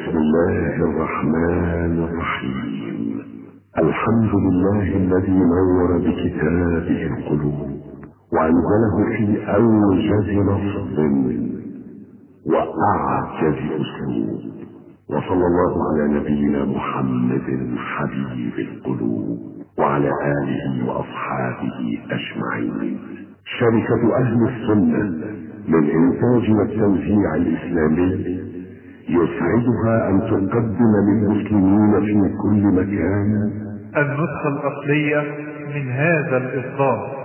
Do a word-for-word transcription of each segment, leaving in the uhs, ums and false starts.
بسم الله الرحمن الرحيم. الحمد لله الذي نور بكتابه القلوب وأنزله في أوجز لفظ وأعجز أسلوب، وصلى الله على نبينا محمد حبيب القلوب وعلى آله وأصحابه أجمعين. شركة أهل السنة للإنتاج والتوزيع الإسلامي يسعدها أن تقدم للمسلمين في كل مكان النسخة الأصلية من هذا الإصدار،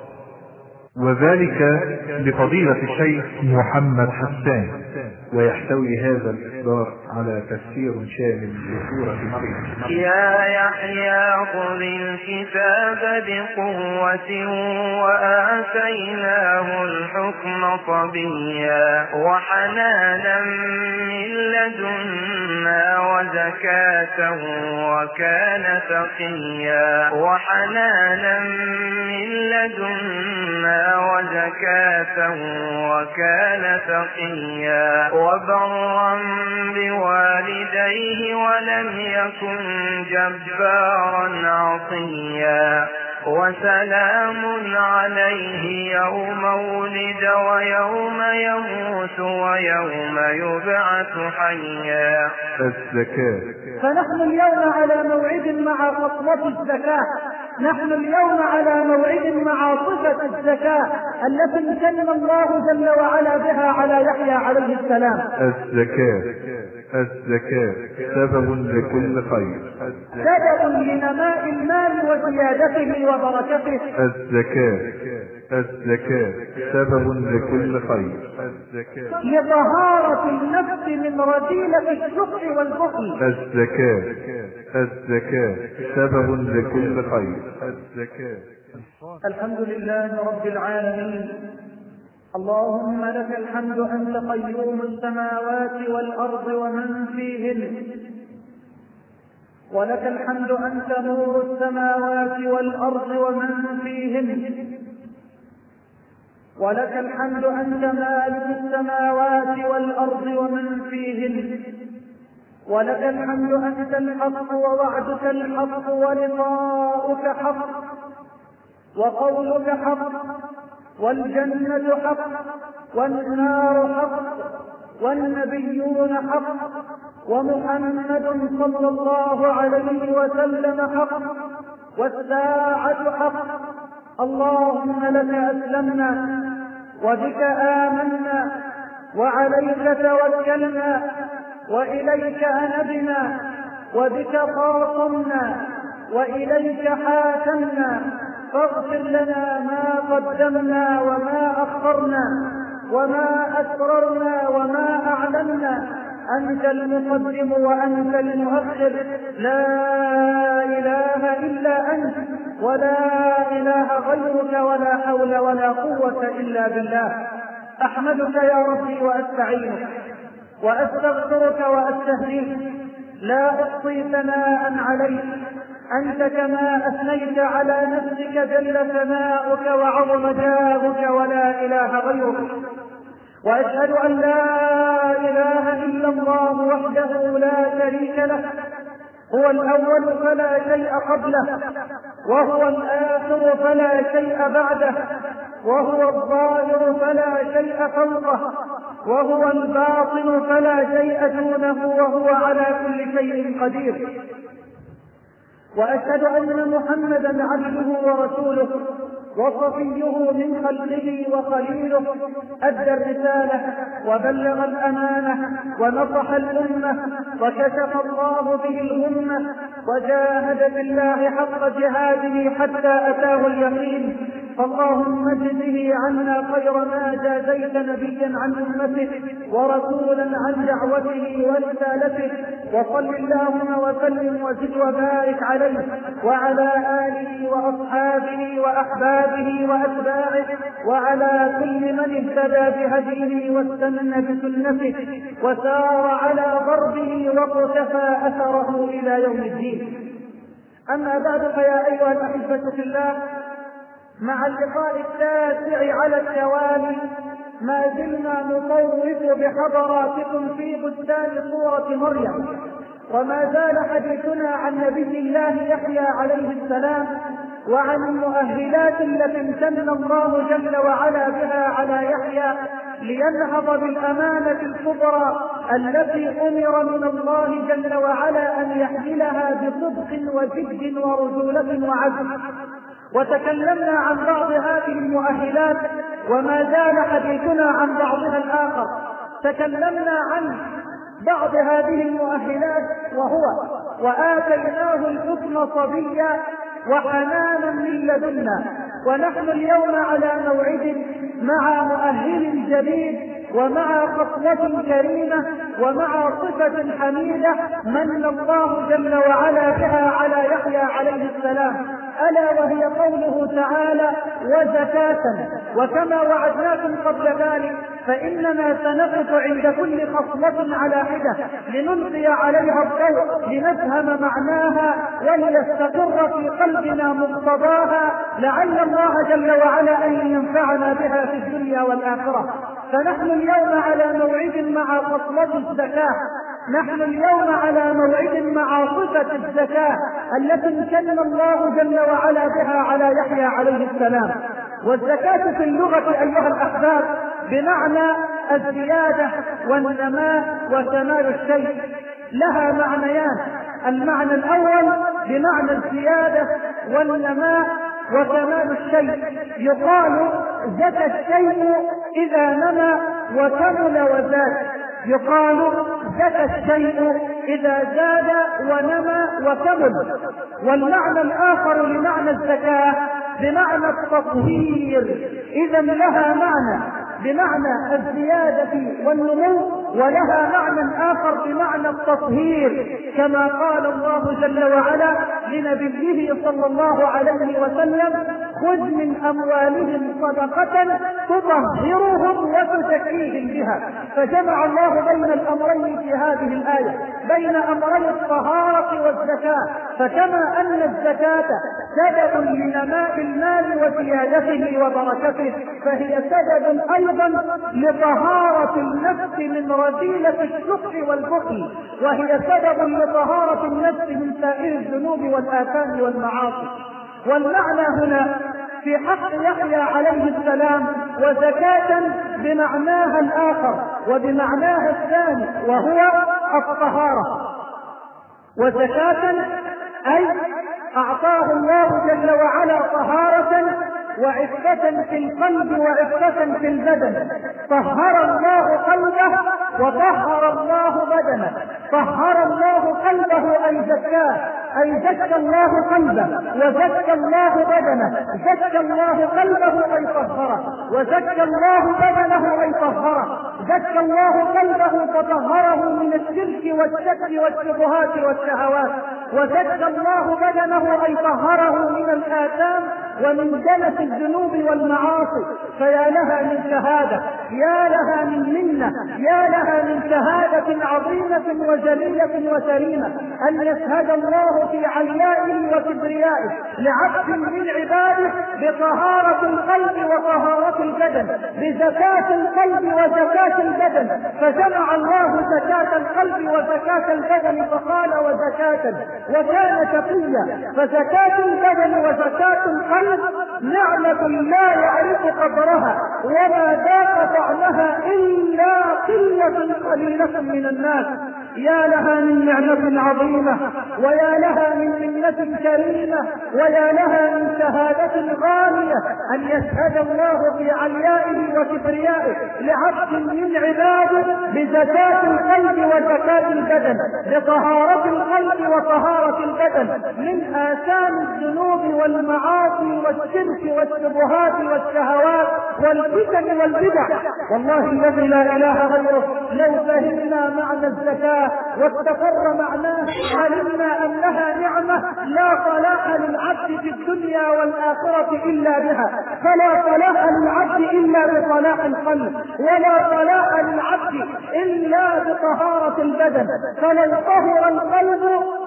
وذلك لفضيلة الشيخ محمد حسان. ويحتوي هذا الإصدار على تفسير شامل لسورة مريم. يا يحيى خذ الكتاب بقوة وآتيناه الحكم صبيا وحنانا من لدنا وزكاة وكان تقيا وحنانا من لدنا وزكاة وكان تقيا وبرا بوالديه ولم يكن جبارا عصيا وسلام عليه يوم ولد ويوم يموت ويوم يبعث حيا. الزكاة. فنحن اليوم على موعد مع خطوة الزكاة، نحن اليوم على موعد مع صفة الزكاة التي امتن الله جل وعلا بها على يحيى عليه السلام. الزكاة الزكاة سبب لكل خير، سبب لنماء المال وزيادته وبركته. الزكاة الزكاة سبب لكل خير، الزكاة لطهارة النفس من رذيلة الشح والبخل. الزكاة الزكاة سبب لكل خير، الزكاة. الحمد لله رب العالمين، اللهم لك الحمد أنت قيوم السماوات والأرض ومن فيهن، ولك الحمد أنت نور السماوات والأرض ومن فيهن، ولك الحمد أنت مالك السماوات والأرض ومن فيهن، ولك الحمد أنت الحق ووعدك الحق ولقاؤك حق وقولك حق والجنة حق والنار حق والنبيون حق ومحمد صلى الله عليه وسلم حق والساعة حق. اللهم لك أسلمنا وبك آمنا وعليك توكلنا وإليك أنبنا وبك خاصمنا وإليك حاكمنا، فاغفر لنا ما قدمنا وما أخرنا وما أسررنا وما أعلنا، أنت المقدم وأنت المؤخر، لا إله إلا أنت ولا إله غيرك ولا حول ولا قوة إلا بالله. أحمدك يا ربي وأستعينك وأستغفرك وأستهديك، لا أحصي ثناء عليك أنت كما أثنيت على نفسك جل ثناؤك وعظم جاهك ولا إله غيرك. وأشهد أن لا إله إلا الله وحده لا شريك له، هو الأول فلا شيء قبله وهو الآخر فلا شيء بعده وهو الظاهر فلا شيء فوقه وهو الباطن فلا شيء دونه وهو على كل شيء قدير. وأشهد أن محمدا عبده ورسوله وصفيه من خلقه وخليله، أدى الرسالة وبلغ الأمانة ونصح الأمة وكشف الله به الأمة وجاهد بالله حق جهاده حتى أتاه اليقين. فاللهم اجزه عنا خير ما جازيت نبيا عن أمته ورسولا عن دعوته ورسالته، وصل اللهم وسلم وزد وبارك عليه وعلى آله وأصحابه وأحبابه وأتباعه وعلى كل من اهتدى بهديه واستنى بسنته وسار على ضربه واقتفى أثره إلى يوم الدين. أما بعد، فيا أيها الأحبة في الله، مع اللقاء التاسع على التوالي ما زلنا نطوف بحضراتكم في بستان سورة مريم، وما زال حديثنا عن نبي الله يحيى عليه السلام وعن المؤهلات التي امتن الله جل وعلا بها على يحيى لينهض بالأمانة الكبرى التي أمر من الله جل وعلا أن يحملها بصدق وجد ورجولة وعزم. وتكلمنا عن بعض هذه المؤهلات وما زال حديثنا عن بعضها الآخر. تكلمنا عن بعض هذه المؤهلات وهو وآتيناه الحكم صبيا وحنانا من لدنا. ونحن اليوم على موعد مع مؤهل جديد ومع خصلة كريمة ومع صفة حميدة من الله جل وعلا بها على يحيى عليه السلام، ألا وهي قوله تعالى وزكاة. وكما وعدناكم قبل ذلك فإننا سنقف عند كل خصلة على حدة لنلقي عليها الضوء لنفهم معناها وليستقر في قلبنا مقتضاها، لعل الله جل وعلا أن ينفعنا بها في الدنيا والآخرة. فنحن اليوم على موعد مع خصلة الزكاة، نحن اليوم على موعد مع صفة الزكاة التي امتن الله جل وعلا بها على يحيى عليه السلام. والزكاة في اللغة أيها الأحباب بمعنى الزيادة والنماء وكمال الشيء، لها معنيان. المعنى الأول بمعنى الزيادة والنماء وكمال الشيء، يقال زكى الشيء إذا نمى وكمل وزاد، يقال زكى الشيء إذا زاد ونمى وكمل. والمعنى الآخر لمعنى الزكاة بمعنى التطهير، إذا لها معنى بمعنى الزيادة والنمو ولها معنى آخر بمعنى التطهير، كما قال الله جل وعلا لنبيه صلى الله عليه وسلم خذ من أموالهم صدقة تطهرهم وتزكيهم بها. فجمع الله بين الأمرين في هذه الآية، بين أمري الطهارة والزكاة. فكما أن الزكاة سبب لنماء المال وزيادته وبركته، فهي سبب أيضا لطهارة النفس من رذيلة الشح والبخل، وهي سبب لطهارة النفس من سائر الذنوب والآثام والمعاصي. والمعنى هنا في حق يحيى عليه السلام وزكاة بمعناها الآخر وبمعناها الثاني وهو الطهارة. وزكاة أي أعطاه الله جل وعلا طهارة وعفة في القلب وعفة في البدن. طهر الله قلبه وطهر الله بدنه. طهر الله قلبه أي زكاه، أي زكى الله قلبه وزكى الله بدنه. زكى الله قلبه أي طهره، وزكى الله بدنه أي طهره. زكى الله قلبه فطهره من الشرك والشك والشبهات والشهوات، وزكى الله بدنه أي طهره من الآثام ومن دنس الذنوب والمعاصي. فيا لها من شهادة، يا لها من منة، يا لها من شهادة عظيمة وجليلة وكريمة أن يشهد الله في عليائه وكبريائه لعبد من عباده بطهارة القلب وطهارة البدن، بزكاة القلب وزكاة البدن. فجمع الله زكاة القلب وزكاة البدن فقال وزكاة، وكان تقيا. فزكاة البدن وزكاة القلب نعمة لا يعرف قدرها وما ذاق طعمها إلا قلة قليلة من الناس. يا لها من نعمة عظيمة، ويا لها من منة كريمة، ويا لها من شهادة غالية أن يشهد الله في عليائه وكبريائه لعبد من عباده بزكاة القلب وزكاة البدن، بطهارة القلب وطهارة البدن من آثام الذنوب والمعاصي والشرك والشبهات والشهوات والفتن والبدع. والله الذي لا إله غيره لو فهمنا معنى الزكاة واستقر معناه علمنا أنها نعمة لا صلاح للعبد في الدنيا والآخرة إلا بها. فلا صلاح للعبد إلا بصلاح القلب، ولا صلاح للعبد إلا بطهارة البدن. فلو طهر القلب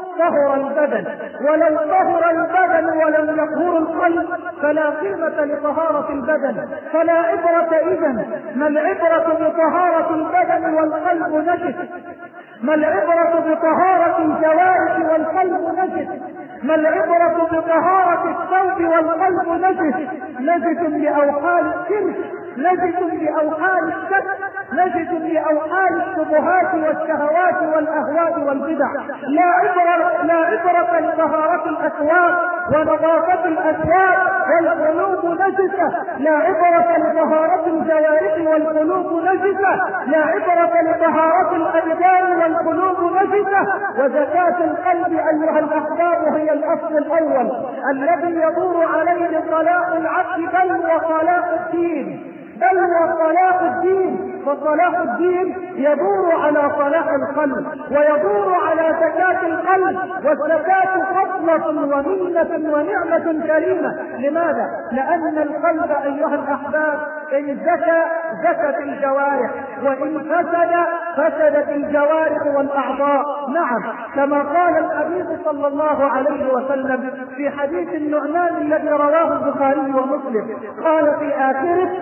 طهر البدن، ولو طهر البدن ولم يطهر القلب فلا قيمة لطهارة البدن. فلا عبرة إذن، ما العبرة بطهارة البدن والقلب نجس؟ ما العبرة بطهارة الجوارح والقلب نجس؟ ما العبرة بطهارة الثوب والقلب نجس؟ نجس لأوحال الشرك، نجس لأوحال الشك، نجس لأوحال الشبهات والشهوات والأهواء والبدع. لا عبرة لا عبرة لطهارة الأثواب ونظافة الأثواب والقلوب نجسة. لا عبرة لطهارة الجوارح والقلوب نجسة. لا عبرة لطهارة الأبدان والقلوب نجسة. وزكاة القلب أيها الأحباب هي الأصل الأول الذي يدور عليه صلاح العبد بل وصلاح الدين، بل وصلاح الدين. فصلاح الدين يدور على صلاح القلب ويدور على زكاة القلب، والزكاة فضلة ومنة ونعمة كريمة. لماذا؟ لأن القلب أيها الأحباب إن زكى زكت الجوارح، وإن فسد فسدت الجوارح والأعضاء. نعم، كما قال الحبيب صلى الله عليه وسلم في حديث النعمان الذي رواه البخاري ومسلم، قال في آخره: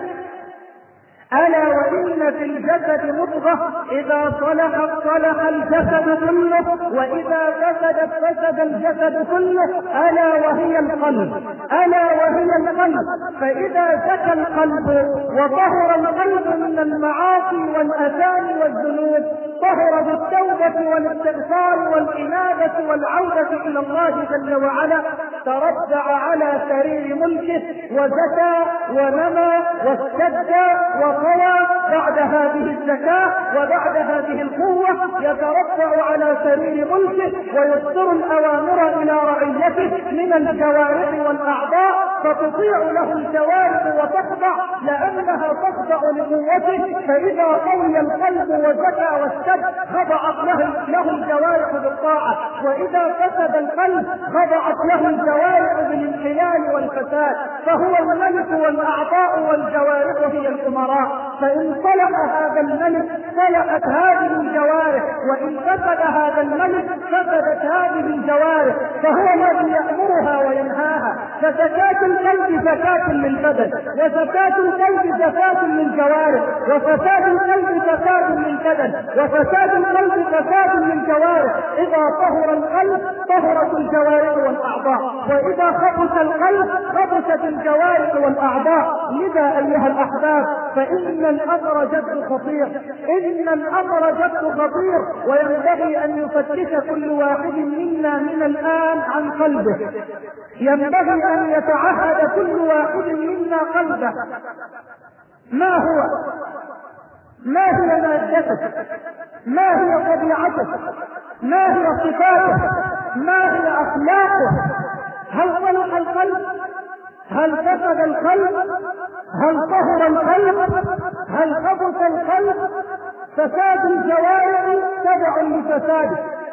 ألا وإن في الجسد مضغة إذا صلحت صلح الجسد كله، وإذا فسدت فسد الجسد كله، ألا وهي القلب. ألا وهي القلب. فإذا زكى القلب وطهر القلب من المعاصي والآثام والذنوب، طهر بالتوبة والاستغفار والإنابة والعودة إلى الله جل وعلا، تربع على سرير ملكه وزكى ونمى واشتد وقوى بعد هذه الزكاة وبعد هذه القوة، يتربع على سرير ملكه ويصدر الأوامر إلى رعيته من الجوارح والأعضاء، فتطيع له الجوارح وتخضع لأنها تخضع لقوته. فإذا قوي القلب وزكى واشتد خضعت له, له الجوارح بالطاعة، وإذا فسد القلب خضعت له الجوارح بالانحلال والفساد. فهو الملك والأعضاء والجوارح هي الأمراء. فإن صلح هذا الملك صلحت هذه الجوارح، وإن فسد هذا الملك فسدت هذه الجوارح. فهو الذي يأمرها وينهاها. فزكاة القلب زكاة للبدن، وزكاة القلب زكاة للجوارح، وفساد القلب فساد للبدن، وفساد القلب فساد للجوارح. إذا طهر القلب طهرت الجوارح والأعضاء، وإذا خبث القلب خبثت الجوارح والأعضاء. لذا أيها الأحباب فإن الأمر جد خطير، إن الأمر جد خطير، وينبغي أن يفتش كل واحد منا من الآن عن قلبه. ينبغي أن يتعهد كل واحد منا قلبه. ما هو؟ ما هي مادته؟ ما هي طبيعته؟ ما هي صفاته؟ ما هي أخلاقه؟ هل صلح القلب؟ هل فسد القلب؟ هل طهر القلب؟ هل خبث القلب؟ فساد الجوارح تبع لفساده،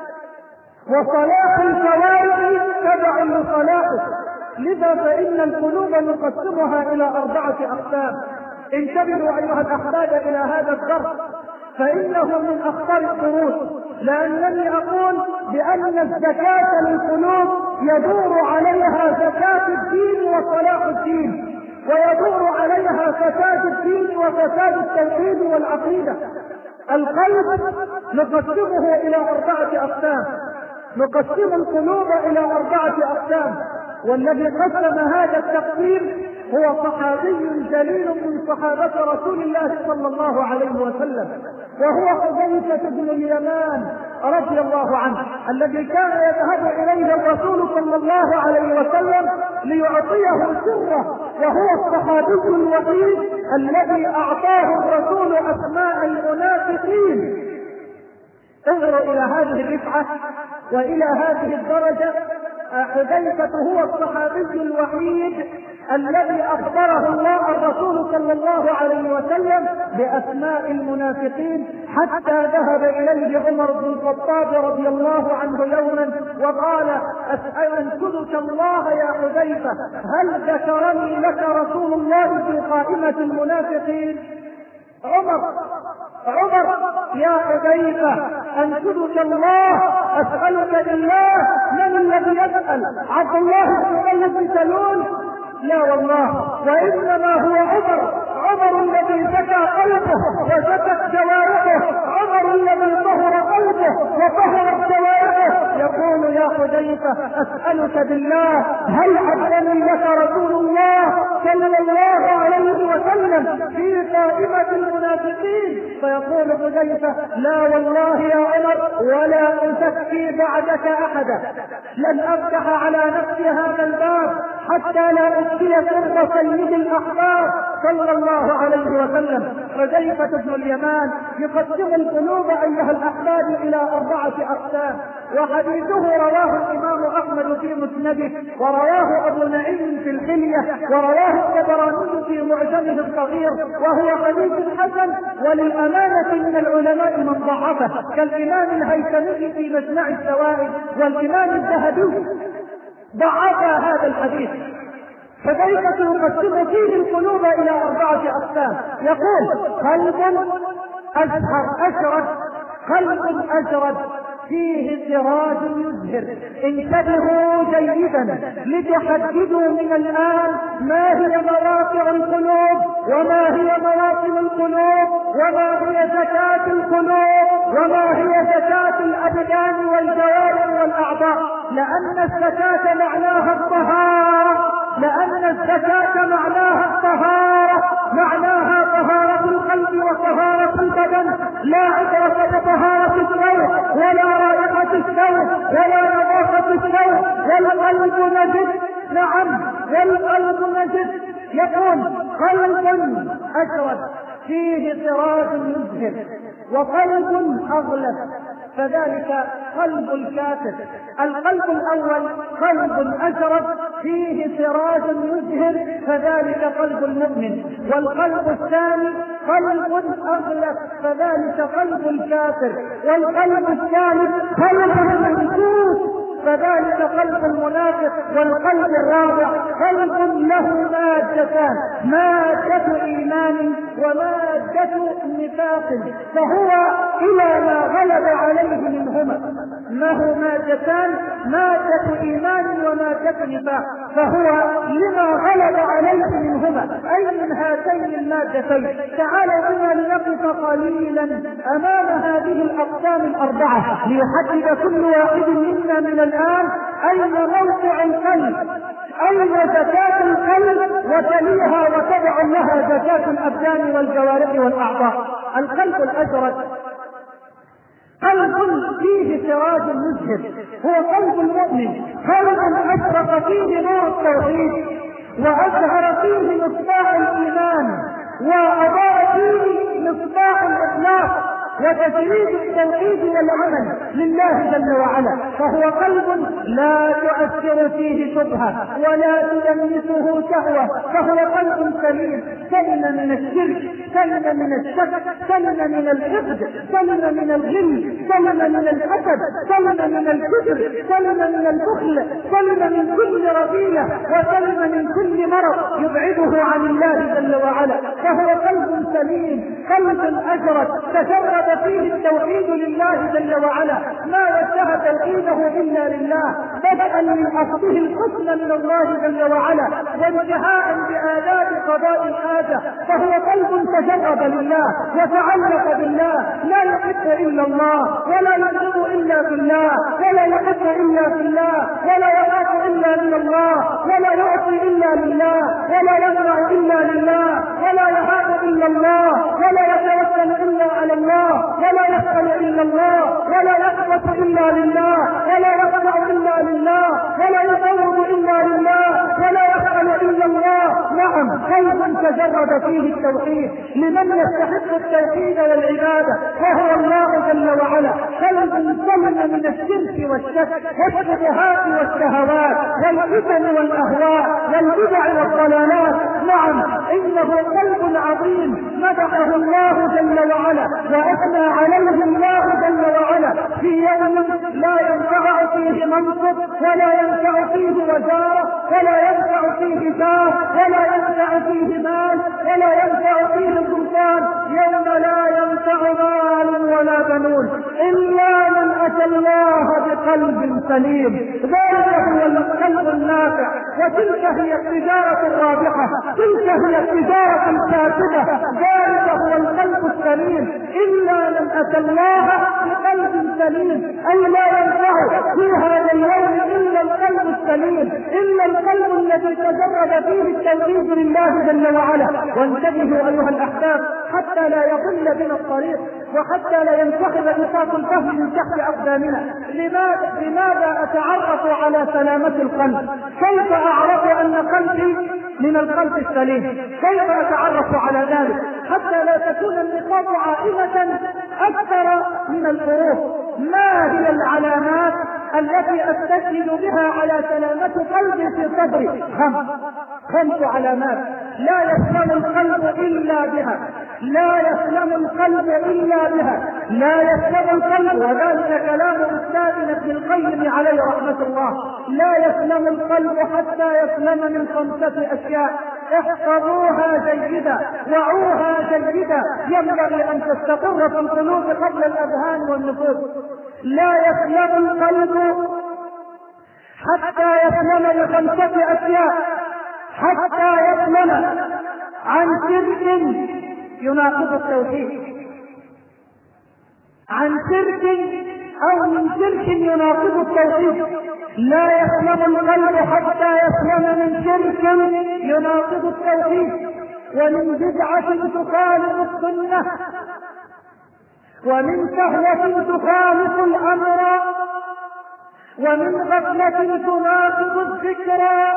وصلاح الجوارح تبع لصلاحه. لذا فإن القلوب نقسمها إلى أربعة أقسام. انتبهوا أيها الأحباب إلى هذا الدرس، فإنه من أخطر الدروس، لأنني أقول بأن الزكاة للقلوب يدور عليها زكاة الدين وصلاح الدين، ويدور عليها فساد الدين وفساد التوحيد والعقيدة. القلب نقسمه إلى أربعة أقسام، نقسم القلوب إلى أربعة أقسام. والذي قسم هذا التقسيم هو صحابي جليل من صحابة رسول الله صلى الله عليه وسلم، وهو حذيفة بن اليمان رضي الله عنه، الذي كان يذهب إليه الرسول صلى الله عليه وسلم ليعطيه سره، وهو الصحابي الوحيد الذي أعطاه الرسول أسماء المنافقين. انظروا إلى هذه الرفعة وإلى هذه الدرجة. حذيفة هو الصحابي الوحيد الذي أخبره الله الرسول صلى الله عليه وسلم بأسماء المنافقين، حتى ذهب إليه عمر بن الخطاب رضي الله عنه يوما وقال: أنشدك الله يا حذيفة، هل ذكرني لك رسول الله في قائمة المنافقين؟ عمر عمر يا حذيفة أنشدك الله أسألك بالله من الذي يسأل؟ عبد الله بن أبي بن سلول؟ لا والله، وإنما هو عمر، عمر الذي زكى قلبه وزكت جوارحه، عمر الذي طهر قلبه وطهرت جوارحه، يقول يا حذيفة أسألك بالله هل عدني لك رسول الله صلى الله عليه وسلم في قائمة المنافقين؟ فيقول حذيفة لا والله يا عمر ولا أزكي بعدك أحدا، لن أفتح على نفسي هذا الباب حتى لا أفتي قرب سيد الأحباب صلى الله عليه وسلم. حذيفة بن اليمان يقسم القلوب أيها الأحباب إلى أربعة أقسام، وحديثه رواه الإمام أحمد في مسنده، ورواه أبو نعيم في الحلية، ورواه الطبراني في معجمه الصغير، وهو حديث حسن، وللأمانة من العلماء من ضعفه كالإمام الهيثمي في مجمع الزوائد، والإمام الذهبي ضعف هذا الحديث. فكيف يقسم فيه القلوب إلى أربعة أقسام؟ يقول قلب أزهر أشرد، قلب أشرد فيه سراج يزهر. انتبهوا جيدا لتحددوا من الآن ما هي مواقع القلوب، وما هي مواطن القلوب، وما هي زكاة القلوب، وما هي زكاة الأبدان والجوارح والأعضاء، لأن الزكاة معناها الطهارة، لأن الزكاة معناها الطهارة، معناها طهارة القلب وطهارة البدن، لا عبرة بطهارة الثوب ولا رائحة الثوب ولا نظافة الثوب، والقلب نجس. نعم والقلب نجس. يقول قلب أشرد فيه سراج يزهر، وقلب أغلف فذلك قلب الكافر. القلب الأول قلب أشرد فيه سراج يزهر فذلك قلب المؤمن، والقلب الثاني قلب أغلف فذلك قلب الكافر، والقلب الثالث قلب المنكوس فذلك قلب المنافق، والقلب الرابع قلب له مادتان، مادة إيمان ومادة نفاق، فهو إلى ما غلب عليه منهما. ما هو مادتان؟ مادة إيمان ومادة نفاق، فهو لما غلب عليه منهما. أي من هاتين المادتين؟ تعالوا بنا لنقف قليلا أمام هذه الأقسام الأربعة ليحدد كل واحد منا من الآن أين موقع القلب، أين زكاة القلب، وتليها وتبع لها زكاة الأبدان والجوارح والأعضاء. القلب الأشرد قلب فيه سراج مزهر، هو قلب المؤمن، قلب أشرق فيه نور التوحيد، وأزهر فيه مصباح الإيمان، وأضاء فيه مصباح الإخلاص وتجريد التوحيد والعمل لله جل وعلا، فهو قلب لا تؤثر فيه شبهة ولا تلمسه شهوة، فهو قلب سليم، سلم من الشرك، سلم من الشك، سلم من الحقد، سلم من الغل، سلم من الحسد، سلم من الكبر، سلم من البخل، سلم من كل رذيلة، وسلم من كل مرض يبعده عن الله جل وعلا، فهو قلب سليم، قلب أجرد تجرد فيه التوحيد لله جل وعلا، ما وجه توحيده إلا لله، بدءا من أصله الحسن من الله جل وعلا، وانتهاء بآداب قضاء الحاجة، فهو قلب تجرد لله وتعلق بالله، لا يحب إلا الله ولا يحب إلا بالله ولا يحب إلا بالله ولا يخاف إلا من الله ولا يعطي إلا لله ولا يمنع إلا لله ولا يهاب إلا الله ولا يتوكل إلا على الله ولا يسأل إلا الله ولا يخبط إلا لله ولا يخضع إلا لله ولا يفوض إلا لله ولا يسأل إلا الله. نعم قلب تجرد فيه التوحيد لمن يستحق التوحيد والعبادة وهو الله جل وعلا، قلب سلم من الشرك والشك والشبهات والشهوات والفتن والأهواء والبدع والضلالات. نعم إنه قلب عظيم مدحه الله جل وعلا وأثنى عليه الله جل وعلا في يوم لا ينفع فيه منصب ولا ينفع فيه وزارة ولا ينفع فيه جاه ولا ينفع فيه مال ولا ينفع فيه سلطان، يوم لا ينفع مال ولا بنون إلا من أتى الله بقلب سليم، ذلك هو القلب النافع، وتلك هي التجارة الرابحة، تلك هي التجارة الكاسبة، ذلك هو القلب السليم. إلا من أتى الله بقلب سليم، أي لا ينفع في هذا اليوم إلا القلب السليم، إلا القلب الذي تجرد فيه التوحيد لله جل وعلا. وانتبهوا أيها الأحباب حتى لا يضل بنا الطريق، وحتى لا ينتخب نساق الفهم من تحت أقدامنا. لماذا, لماذا أتعرف على سلامة القلب؟ كيف أعرف أن قلبي من القلب السليم؟ كيف أتعرف على ذلك حتى لا تكون النقاط عائمة أكثر من الفروق؟ ما هي العلامات التي أستشهد بها على سلامة قلبي في صدري؟ خمس خمس علامات لا يسلم القلب إلا بها، لا يسلم القلب إلا بها، لا يسلم القلب، وذلك كلام أستاذنا ابن القيم عليه رحمة الله. لا يسلم القلب حتى يسلم من خمسة أشياء، احفظوها جيدا، وعوها جيدا، ينبغي أن تستقر في القلوب قبل الأذهان والنفوس. لا يسلم القلب حتى يسلم من خمسة أشياء، حتى يسلم عن شرك يناقض التوحيد، عن شرك أو من شرك يناقض التوحيد. لا يسلم القلب حتى يسلم من شرك يناقض التوحيد، ومن بدعة تخالف السنة، ومن شهوة تخالف الأمر، ومن غفلة تناقض الذكرى،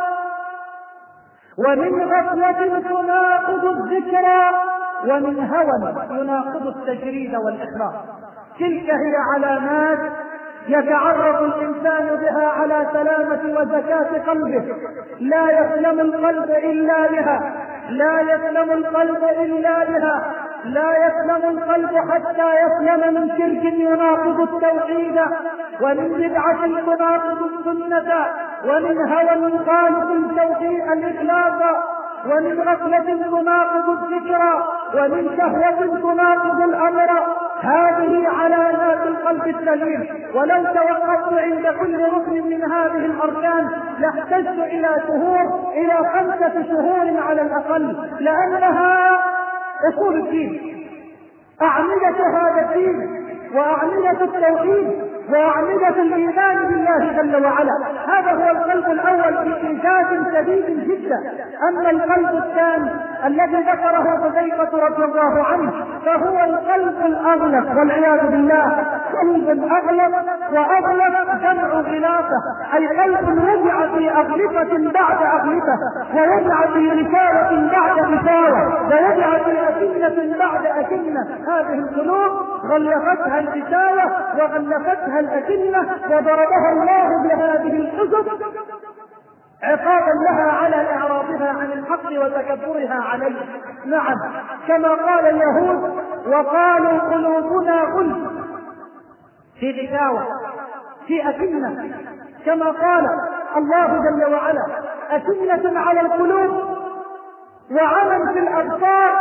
ومن غفلة تناقض الذكرى، ومن هوى يناقض التجريد والإخلاص. تلك هي علامات يتعرف الإنسان بها على سلامة وزكاة قلبه. لا يسلم القلب إلا بها، لا يسلم القلب إلا بها، لا يسلم القلب حتى يسلم من شرك يناقض التوحيد، ومن بدعة تناقض السنة، ومن هوى يخالف التوحيد الإخلاص، ومن غفلة تناقض الذكرى، ومن شهوة تناقض الأمر. هذه علامات القلب السليم، ولو توقفت عند كل ركن من هذه الأركان لاحتجت إلى شهور، إلى خمسة شهور على الأقل، لأنها أصول الدين، أعمدة هذا الدين، وأعمدة التوحيد، وأعمدة الإيمان بالله جل وعلا. هذا هو القلب الأول بإيجاز شديد جدا. أما القلب الثاني الذي ذكره حذيفة رضي الله عنه فهو القلب الأغلق والعياذ بالله. قلب أغلق، وأغلق جمع غلافة، أي قلب وضع في أغلفة بعد أغلفة، ووضع في رسالة بعد رسالة، ووضع في أكنة بعد أكنة. هذه القلوب غلفتها الرسالة وغلفتها الأكنة، وضربها الله بهذه الحزب عقابا لها على إعراضها عن الحق وتكبرها عليه. نعم، كما قال اليهود وقالوا قلوبنا غلف، في غشاوة، في أكنة، كما قال الله جل وعلا أكنة على القلوب، وعمى في الأبصار،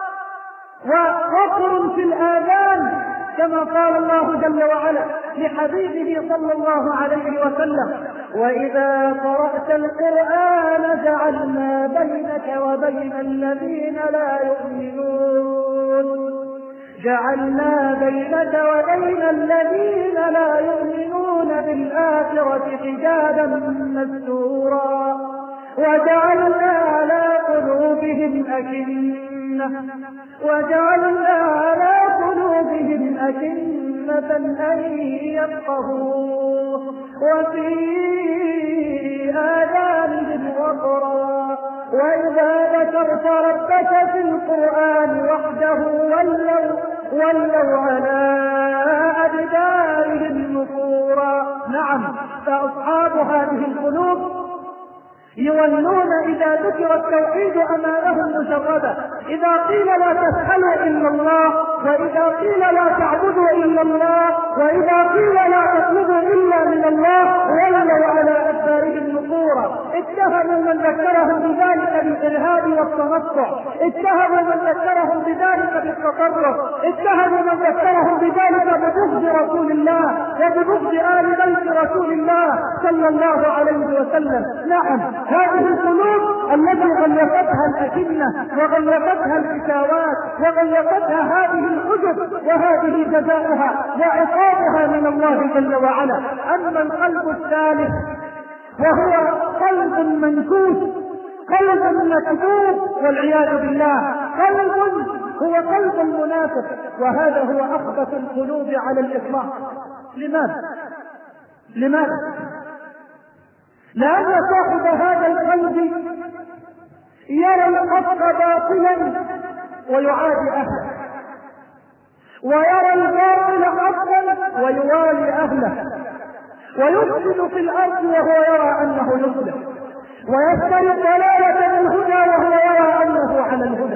وقصر في الآذان، كما قال الله جل وعلا لحبيبه صلى الله عليه وسلم وإذا قرأت القرآن جعلنا بينك وبين الذين لا يؤمنون جعلنا بينك وبين الذين لا يؤمنون بالآخرة حجابا مستورا وجعلنا على قلوبهم أكنة وجعلنا على قلوبهم أكنة أن يفقهوه وفي آذانهم وقرا وإذا ذكرت ربك في القرآن وحده ولوا ولوا على أدبارهم نفورا. نعم، فأصحاب هذه القلوب يولون إذا ذكر التوحيد أمامهم مجردا. إذا قيل لا تسألوا إلا الله، وإذا قيل لا تعبدوا إلا الله، وإذا قيل لا تطلبوا إلا من الله ولوا على أدبارهم نفورا. اتهموا من ذكرهم بذلك بالإرهاب والتنطع، اتهموا من ذكرهم بذلك بالتطرف، اتهموا من ذكرهم بذلك ببغض رسول الله وببغض آل بيت رسول الله صلى الله عليه وسلم. نعم، هذه القلوب التي غلقتها الأكنة وغلقتها الفتاوات وغلقتها هذه الحجب، وهذه جزاؤها وعقابها من الله جل وعلا. أما القلب الثالث وهو قلب منكوس، قلب مكذوب والعياذ بالله، قلب هو قلب المنافق، وهذا هو أخبث القلوب على الإطلاق. لماذا؟ لماذا؟ لأن صاحب هذا القلب يرى الحق باطلا ويعادي أهله، ويرى الباطل حقا ويوالي أهله، ويفسد في الأرض وهو يرى أنه يصلح، ويشتري ضلالة الهدى وهو يرى أنه على الهدى،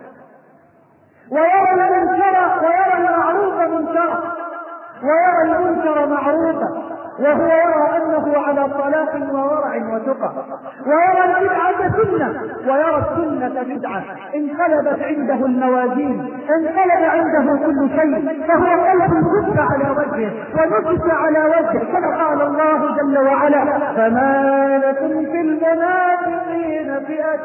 ويرى المنكر ويرى المعروف منكرا، ويرى المنكر معروفا وهو يرى أنه على صلاح وورع وتقى، ويرى البدعة سنة ويرى السنة بدعة. انقلبت عنده الموازين، انقلب عنده كل شيء، فهو قلب كف على وجهه ونكس على وجهه، كما قال الله جل وعلا: فما لكم في المنافقين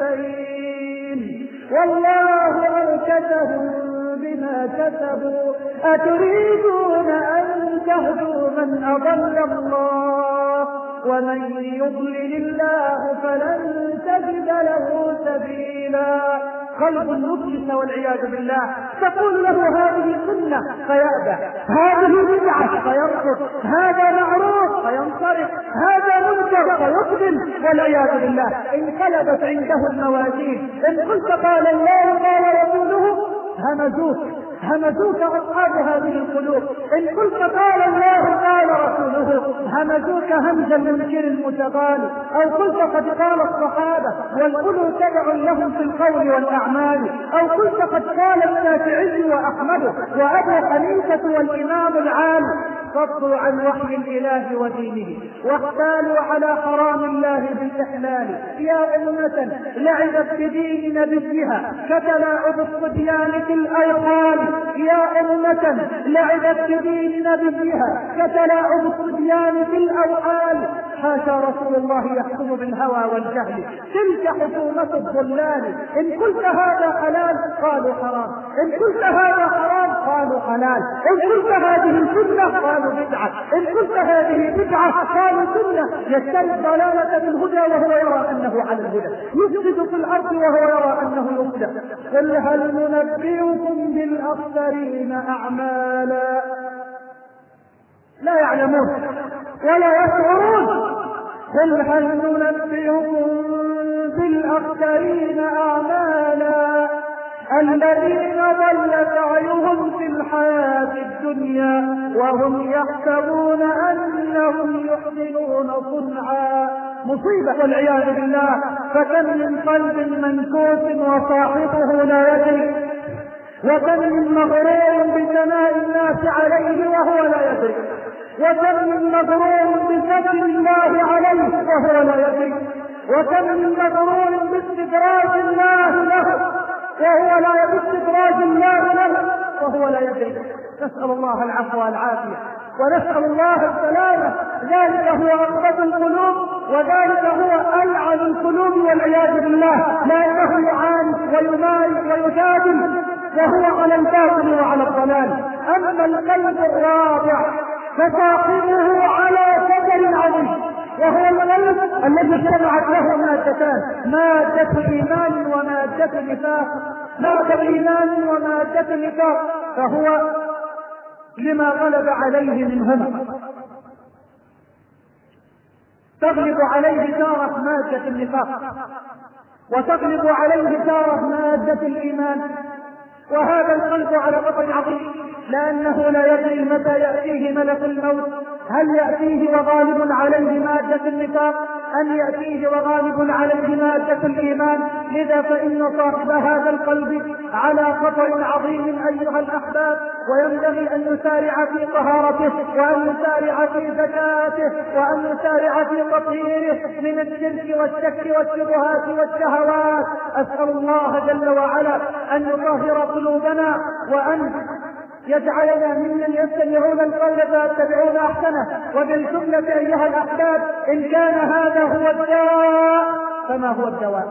فئتين والله أركسهم بما كسبوا أتريدون أن تهدوا من أضل الله ومن يضلل الله فلن تجد له سبيلا. قلب مفلس والعياذ بالله، تقول له هذه سنة فيأبى، هذه بدعة فيرفض، هذا معروف فينصرف، هذا منكر فيقبل والعياذ بالله. انقلبت عنده الموازين، ان قلت قال الله قال رسوله همزوك همزوك أصحاب هذه القلوب، إن قلت قال الله قال رسوله همزوك همز المنكر المتغالي، أو قلت قد قال الصحابة والقلوب تبع لهم في القول والأعمال، أو قلت قد قال الشافعي وأحمد وأبو حنيفة والإمام العالم، صدوا عن وحي الإله ودينه واحتالوا على حرام الله بالإحلال. يا أمة لعبت بدين نبيها كتلاعب الصبيان في الأيقان، يا أمة لعبت بدين نبيها كتلاعب الصبيان في الأوحال. حاشا رسول الله يحكم بالهوى والجهل، تلك حكومة الضلال. إن قلت هذا حلال قالوا حرام، إن قلت هذا حرام قالوا حلال، إن قلت هذه سنة قالوا بدعة، إن قلت هذه بدعة قالوا سنة. يشتري الضلالة بالهدى وهو يرى أنه على الهدى، يفسد في الأرض وهو يرى أنه يفسد. قل هل ننبئكم بالأخسرين أعمالا؟ لا يعلمون ولا يشعرون. قل هل ننبئكم بالأخسرين أعمالا الذين ضل سعيهم في الحياة الدنيا وهم يحسبون أنهم يحسنون صنعا. مصيبة والعياذ بالله. فكم من قلب منكوس وصاحبه لا يدري، وكم من مغرور بثناء الناس عليه وهو لا يدري، وكم من مغرور بفضل الله عليه وهو لا يدري، وكم من مغرور باستدراج الله له وهو لا باستدراج الله له وهو لا يدري. نسأل الله العفو والعافية ونسأل الله السلامة. ذلك هو أخبث القلوب، وذلك هو ألعن القلوب والعياذ بالله، لأنه يعاند ويمارس ويجادل وهو على الباطل وعلى الضلال. أما القلب الرابع فصاحبه على سجل عظيم، وهو القلب الذي اجتمعت له مادتان: مادة إيمان ومادة نفاق، مادة إيمان ومادة نفاق، فهو لما غلب عليه منهما تغلب عليه تارة مادة النفاق، وتغلب عليه تارة مادة الإيمان. وهذا القلب على خطر عظيم، لأنه لا يدري متى يأتيه ملك الموت، هل يأتيه وغالب عليه مادة النفاق أن يأتيه وغالب عليه مادة الإيمان. لذا فإن صاحب هذا القلب على خطر عظيم أيها الأحباب، وينبغي أن نسارع في طهارته، وأن نسارع في زكاته، وأن نسارع في تطهيره من الشرك والشك والشبهات والشهوات. أسأل الله جل وعلا أن يطهر قلوبنا، وأن يجعلنا ممن يستمعون القول فيتبعون احسنه. وبالجملة ايها الاحباب، ان كان هذا هو الداء فما هو الدواء؟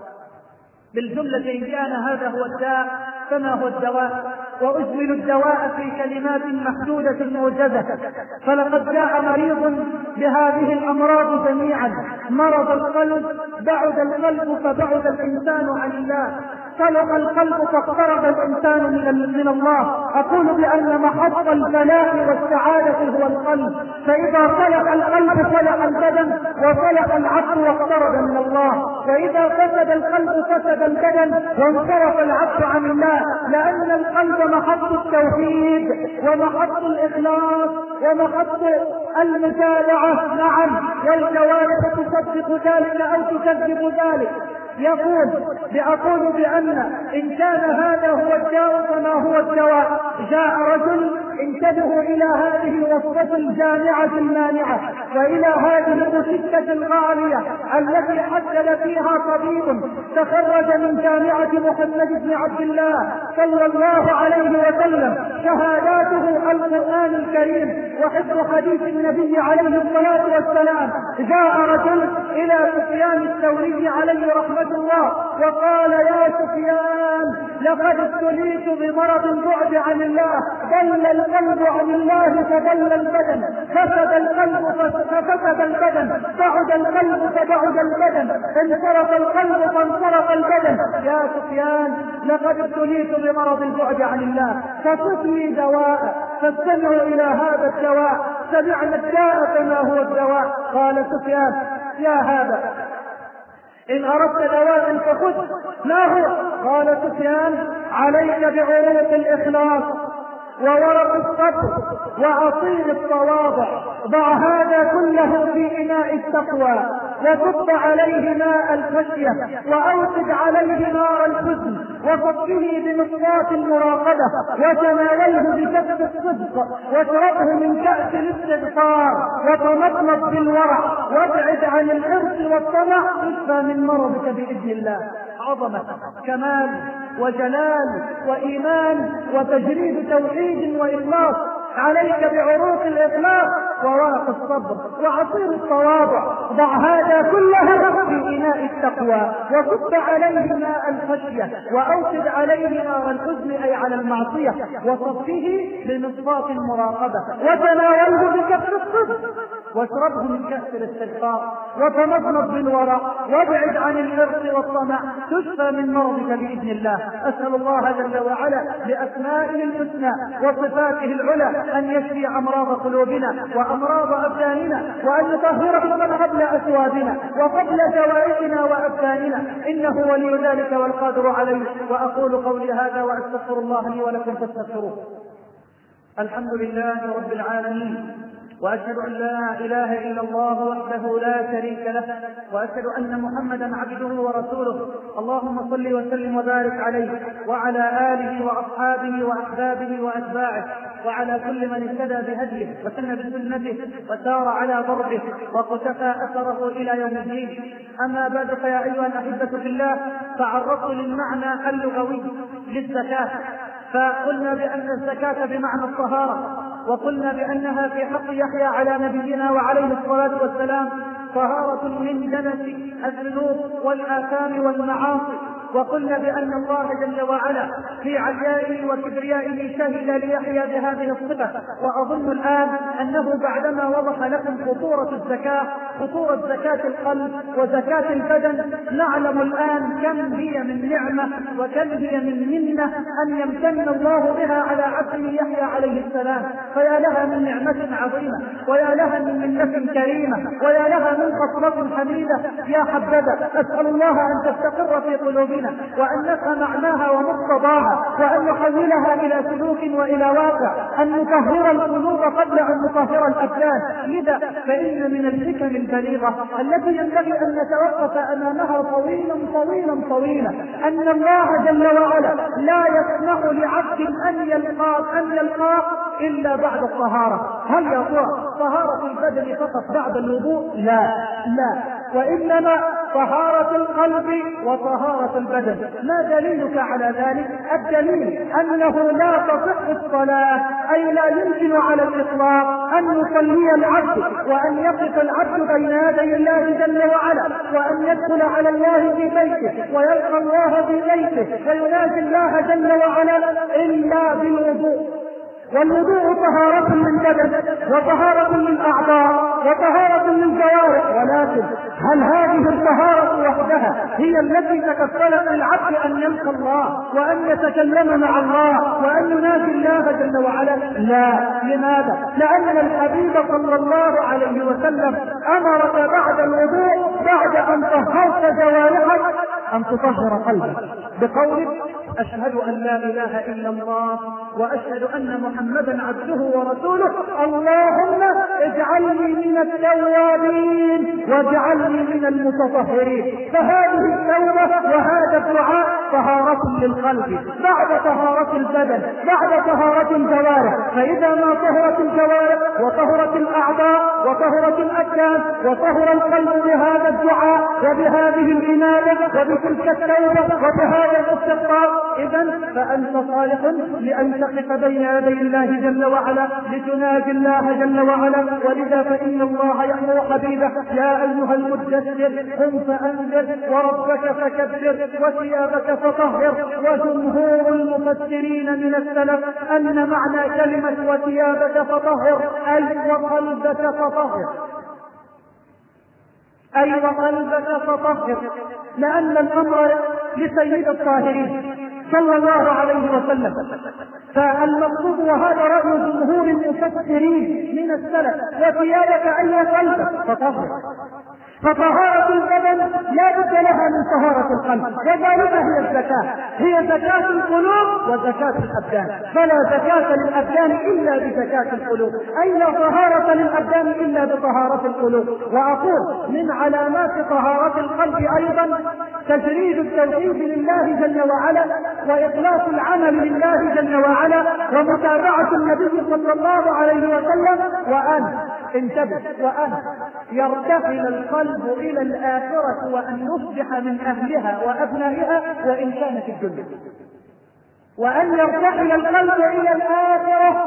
بالجملة إن كان هذا هو الداء فما هو الدواء؟ وأجمل الدواء في كلمات محدودة موجزة. فلقد جاء مريض بهذه الأمراض جميعا. مرض القلب، بعد القلب فبعد الإنسان عن الله، صلق القلب فاقترب الإنسان من, من الله. أقول بأن محط البلاء والسعادة هو القلب، فإذا صلق القلب صلق البدن، وصلق العقل واقترب من الله. وإذا فسد القلب فسد البدن وانصرف العبد عن الله، لأن القلب محط التوحيد ومحط الإخلاص ومحط المتابعة. نعم، والجوارح تصدق ذلك أو تكذب ذلك. يقول بأقول بأن إن كان هذا هو الداء فما هو الدواء؟ جاء رجل، انتبهوا إلى هذه الوصفة الجامعة المانعة، وإلى هذه المشكة الغالية التي حصل فيها طبيب تخرج من جامعة محمد بن عبد الله صلى الله عليه وسلم، شهاداته القرآن الكريم وحفظ حديث النبي عليه الصلاة والسلام. جاء رجل إلى سفيان الثوري عليه رحمة الله وقال: يا سفيان، لقد ابتليت بمرض البعد عن الله، ضل القلب عن الله فضل البدن، فسد القلب ففسد البدن، بعد القلب فبعد البدن، انصرف القلب فانصرف البدن. يا سفيان، لقد ابتليت بمرض البعد عن الله، فصف لي دواء. فاستمعوا إلى هذا الدواء. سمعنا الداء فما هو الدواء؟ قال سفيان: يا هذا، إن أردت دواء فخذ. ما هو؟ قال سفيان: عليك بعروق الإخلاص وورق الصبر وعصير التواضع. ضع هذا كله في إناء التقوى، وصب عليه ماء الخشية، وأوقد عليه نار الحزن، وصفه بمصفاة المراقبة، وتناوله بكف الصدق، واشربه من كأس الاستغفار، وتمضمض بالورع، وابعد عن الحرص والطمع، تشفى من مرضك بإذن الله. عظمة، كمال، وجلال، وإيمان، وتجريد توحيد وإخلاص. عليك بعروق الإخلاص وورق الصبر وعصير التواضع. ضع هذا كله في إناء التقوى، وصب عليه ماء الخشية، وأوقد عليه نار الحزن أي على المعصية، وصفه بمصفاة المراقبة، وتناوله بكف الصدق، واشربه من كأس الاستغفار، وتمضمض بالورع، وابعد عن الحرص والطمع، تشفى من مرضك بإذن الله. أسأل الله جل وعلا بأسمائه الحسنى وصفاته العلى أن يشفي أمراض قلوبنا وأمراض أبداننا، وأن يطهرنا قبل أثوابنا وقبل جوارحنا وأبداننا، إنه ولي ذلك والقادر عليه. وأقول قولي هذا وأستغفر الله لي ولكم فاستغفروه. الحمد لله رب العالمين، وأشهد أن لا إله إلا الله وحده لا شريك له، وأشهد أن محمدا عبده ورسوله. اللهم صل وسلم وبارك عليه وعلى آله وأصحابه وأحبابه وأتباعه، وعلى كل من اهتدى بهديه وسن بسنته وسار على ضربه وقتفى أثره إلى يوم الدين. أما بعد، فيا أيها الأحبة في الله، تعرضت للمعنى اللغوي للزكاة، فقلنا بأن الزكاة بمعنى الطهارة، وقلنا بأنها في حق يحيى على نبينا وعليه الصلاة والسلام طهارة من دنس الذنوب والآثام والمعاصي. وقلنا بأن الله جل وعلا في عليائه وكبريائه شهد ليحيى بهذه الصفة. وأظن الآن أنه بعدما وضح لكم خطورة الزكاة، خطورة زكاة القلب وزكاة البدن، نعلم الآن كم هي من نعمة وكم هي من منة أن يمتن الله بها على عبده يحيى عليه السلام. فيا لها من نعمة عظيمة، ويا لها من منة كريمة، ويا لها من خصلة حميدة. يا حبذا، أسأل الله أن تستقر في قلوبنا قلوبنا وأن نفهم معناها ومقتضاها وأن نحولها إلى سلوك وإلى واقع، أن نطهر القلوب قبل أن نطهر الأبدان. لذا فإن من الحكم البليغة التي ينبغي أن نتوقف أمامها طويلا طويلا طويلا أن الله جل وعلا لا يسمح لعبد أن يلقاه أن يلقاه إلا بعد الطهارة. هل يا ترى طهارة البدن فقط بعد الوضوء؟ لا لا، وإنما طهارة القلب وطهارة البدن. ما دليلك على ذلك؟ الدليل أنه لا تصح الصلاة، أي لا يمكن على الإطلاق أن يصلي العبد وأن يقف العبد بين يدي الله جل وعلا وأن يدخل على الله في بيته ويلقى الله في بيته ويناجي الله جل وعلا إلا بالوضوء. والوضوء طهارة للبدن وطهارة للأعضاء وطهارة للجوارح، ولكن هل هذه الطهارة وحدها هي التي تكفلت للعبد أن يلقى الله وأن يتكلم مع الله وأن يناجي الله جل وعلا؟ لا. لماذا؟ لأن الحبيب صلى الله عليه وسلم أمرك بعد الوضوء بعد أن طهرت جوارحك أن تطهر قلبك بقولك أشهد أن لا إله إلا الله وأشهد أن محمدا عبده ورسوله، اللهم اجعلني من التوابين واجعلني من المتطهرين. فهذه التوبة وهذا الدعاء طهارة للقلب بعد طهارة البدن بعد طهارة الجوارح. فإذا ما طهرت الجوارح وطهرت الأعضاء وطهرت الأبدان وطهر القلب بهذا الدعاء وبهذه الإنابة وبتلك التوبة وبهذا الاستغفار، إذن فأنت صالح لأن تقف بين يدي الله جل وعلا لتناجي الله جل وعلا. ولذا فإن الله يأمر حبيبه يا أيها المدثر قم فأنذر وربك فكبر وثيابك فطهر. وجمهور المفسرين من السلف أن معنى كلمة وثيابك فطهر أي وقلبك فطهر أي وقلبك فطهر، لأن الأمر لسيد الطاهرين صلى الله عليه وسلم. فالمقصود وهذا رأي جمهور المفسرين من السلف وثيابك أي قلبك فطهر. فطهارة البدن لا بد لها من طهارة القلب، وذلك هي الزكاة، هي زكاة القلوب وزكاة الأبدان. فلا زكاة للأبدان إلا بزكاة القلوب، أي لا طهارة للأبدان إلا بطهارة القلوب. وأقول من علامات طهارة القلب أيضا تجريد التوحيد لله جل وعلا وإخلاص العمل لله جل وعلا ومتابعة النبي صلى الله عليه وسلم، وأن انتبه وأن يرتحل القلب إلى الآخرة وأن يصبح من أهلها وأبنائها وإن كان في الدنيا، وأن يرتحل القلب إلى الآخرة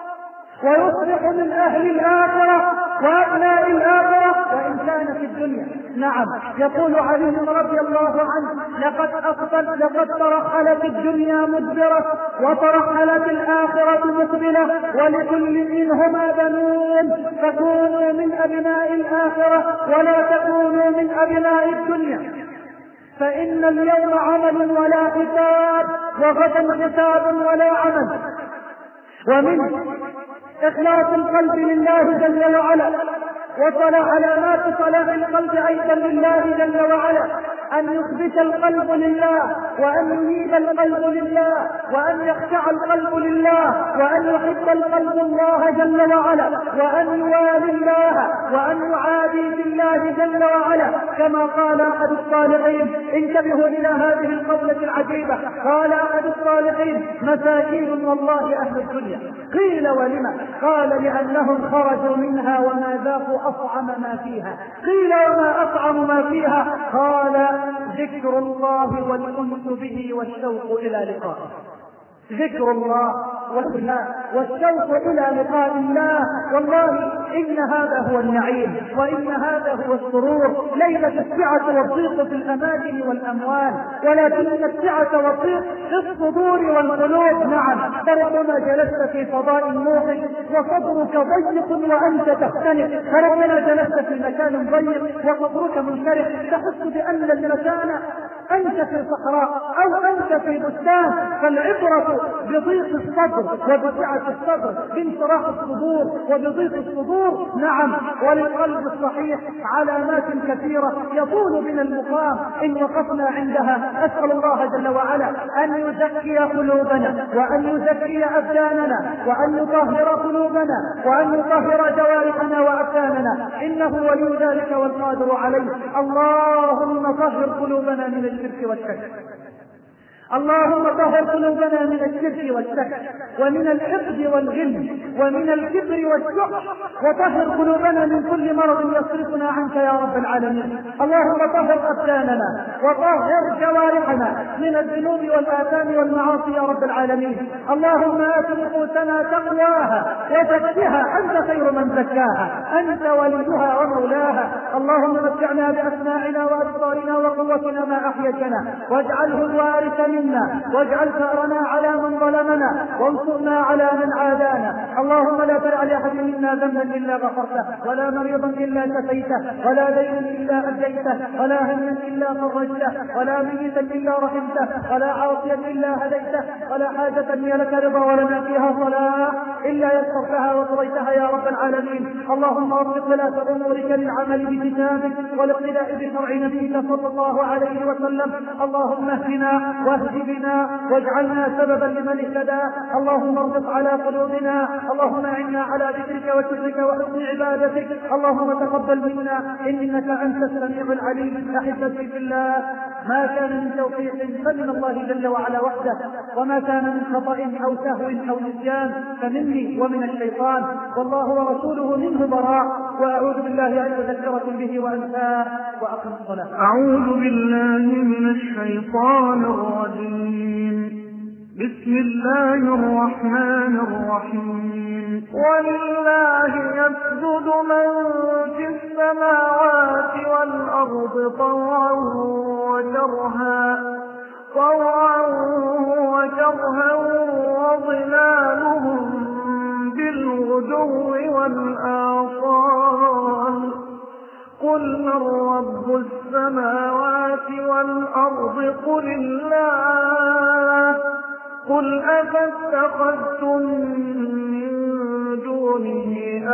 ويصبح من أهل الآخرة وأبناء الآخرة وإن كان في الدنيا. نعم، يقول علي رضي الله عنه لقد أقبل لقد ترحلت الدنيا مدبرة وترحلت الآخرة مقبلة ولكل منهما بنون، فكونوا من أبناء الآخرة ولا تكونوا من أبناء الدنيا، فإن اليوم عمل ولا حساب وغدا حساب ولا عمل. ومن إخلاص القلب لله جل وعلا وصل علامات صلاح القلب أيضا لله جل وعلا أن يثبت القلب لله وأن ينيب القلب لله وأن يخشع القلب لله وأن يحب القلب الله جل وعلا وأن يوالي الله وأن يعادي بالله جل وعلا، كما قال أحد الصالحين. انتبهوا إلى هذه القولة العجيبة، قال أحد الصالحين مساكين والله أهل الدنيا. قيل ولما؟ قال لأنهم خرجوا منها وما ذاقوا أطعم ما فيها. قيل وما أطعم ما فيها؟ قال ذكر الله والأنس به والشوق إلى لقائه. ذكر الله والشوق إلى لقاء الله. والله إن هذا هو النعيم وإن هذا هو السرور. ليست السعة والضيق في الأماكن والأموال، ولكن السعة والضيق في الصدور والقلوب. نعم، فربما جلست في فضاء موحش وصدرك ضيق وأنت تختنق، فربما جلست في مكان ضيق وصدرك منشرح تحس بأن المكان أنت في صحراء أو أنت في بستان، فالعبرة بضيق الصدر وبسعة الصدر، بانشراح الصدور وبضيق الصدور. نعم، وللقلب الصحيح علامات كثيرة يطول بنا المقام إن وقفنا عندها. أسأل الله جل وعلا أن يزكي قلوبنا وأن يزكي أبداننا وأن يطهر قلوبنا وأن يطهر جوارحنا وأبداننا، إنه ولي ذلك والقادر عليه. اللهم طهر قلوبنا من الشرك والشك، اللهم طهر قلوبنا من الشرك والشك ومن الحقد والغل ومن الكبر والشح، وطهر قلوبنا من كل مرض يصرفنا عنك يا رب العالمين. اللهم طهر أبداننا وطهر جوارحنا من الذنوب والآثام والمعاصي يا رب العالمين. اللهم آت نفوسنا تقواها وزكها، أنت خير من زكاها، أنت وليها ومولاها. اللهم متعنا بأسماعنا وأبصارنا وقوتنا ما أحييتنا، واجعله الوارث منا، واجعل ثأرنا على من ظلمنا وانصرنا على من عادانا. اللهم لا تدع لأحد منا ذنبا إلا غفرته، ولا مريضا إلا شفيته، ولا دينا إلا أديته، ولا هما إلا فرجته، ولا ميتا إلا رحمته، ولا عاصيا إلا هديته، ولا حاجة هي لك رضا ولنا فيها صلاح إلا يسرتها وقضيتها يا رب العالمين. اللهم وفق ولاة أمورك للعمل بكتابك والاقتداء بشرع نبيك صلى الله عليه وسلم. اللهم اهدنا واهد بنا واجعلنا سببا لمن اهتدى. اللهم اربط على قلوبنا، اللهم اعنا على ذكرك وشكرك وحسن عبادتك. اللهم تقبل منا انك انت السميع العليم. احبتي في الله، ما كان من توفيق فمن الله جل وعلا وحده، وما كان من خطأ او سهو او نسيان فمني ومن الشيطان، والله ورسوله منه براء. واعوذ بالله ان اذكركم به وانساه واقم الصلاه. اعوذ بالله من الشيطان الرجيم. بسم الله الرحمن الرحيم. ولله يسجد من في السماوات والأرض طوعا وكرها طوعا وكرها وظلالهم بالغدو والآصال. قل من رب السماوات والأرض؟ قل الله. قل أفاتخذتم من دونه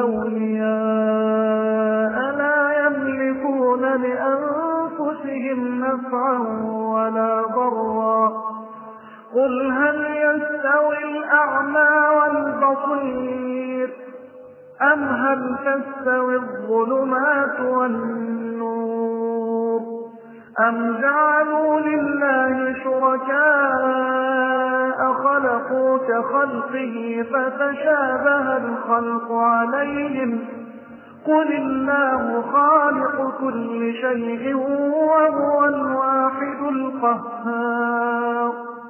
أولياء لا يملكون لأنفسهم نفعا ولا ضرا؟ قل هل يستوي الأعمى والبصير أم هل تستوي الظلمات والنور؟ أم جعلوا لله شركاء خلقوا كخلقه فتشابه الخلق عليهم؟ قل الله خالق كل شيء وهو الواحد القهار.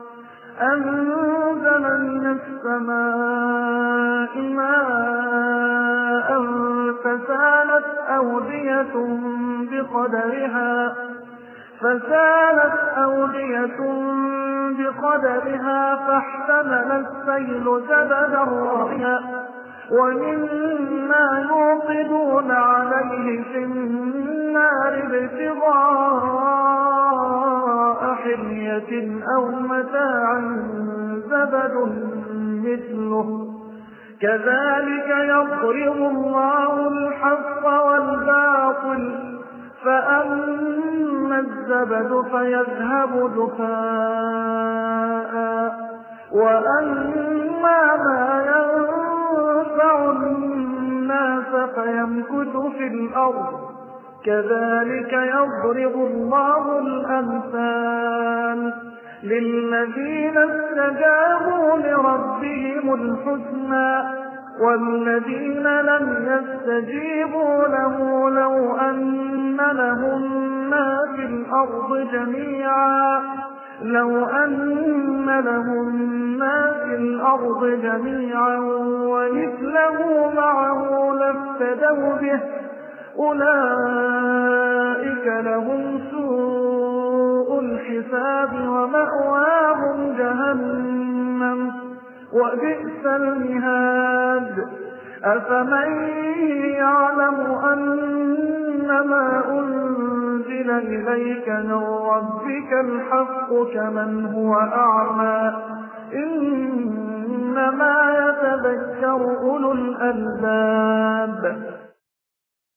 أنزل من السماء ماء فسالت أودية بقدرها فسالت أودية بقدرها فاحتمل السيل زبدا رابيا ومما يوقدون عليه في النار ابتغاء حلية أو متاع زبد مثله كذلك يضرب الله الحق والباطل فأما الزبد فيذهب دفاء وأما ما ينفع الناس فيمكث في الأرض كذلك يضرب الله الأمثال للذين استجابوا لربهم الحسنى والذين لم يستجيبوا له لو أن لهم ما في الأرض جميعا لو أن لهم ما في الأرض جميعا ومثله معه لافتدوا به أولئك لهم سوء الحساب ومأواهم جهنم وبئس المهاد. أفمن يعلم أنما أنزل أنزل إليك من ربك الحق كمن هو أعمى إنما يتذكر أولو الألباب